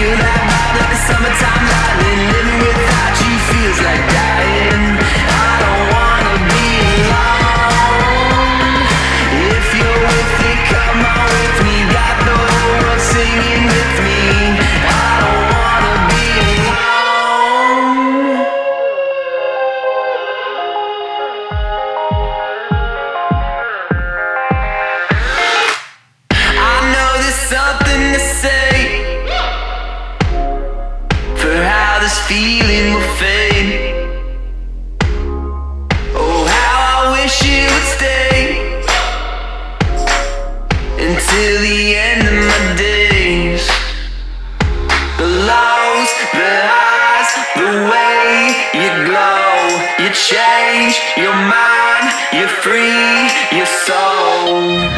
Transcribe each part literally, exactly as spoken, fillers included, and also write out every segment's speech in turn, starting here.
Feel that vibe like a summertime lightning. Living without you feels like dying. I don't wanna be alone. If you're with me, come on with me. Got the whole world singing with me. I don't wanna be alone. I know there's something to say for how this feeling will fade. Oh, how I wish it would stay until the end of my days. The lows, the highs, the way you glow. You change your mind, you're free, your soul.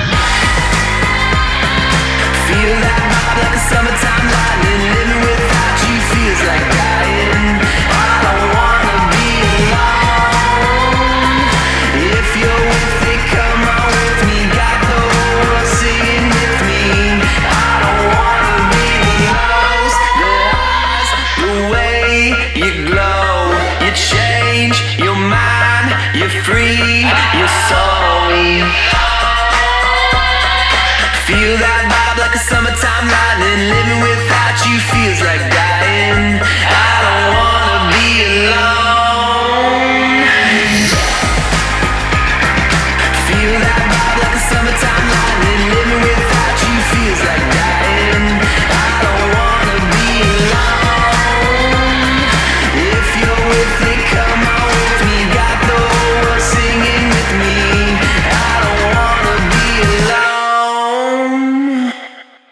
Feel that vibe like a summertime lightning. Living without you feels like dying. I don't wanna be alone. If you're with me, come on with me. Got the whole world singing with me. I don't wanna be the lows, the highs, the way you glow. You change your mind, you're free, your soul. Feel that vibe like a summertime lightning. Living without you feels like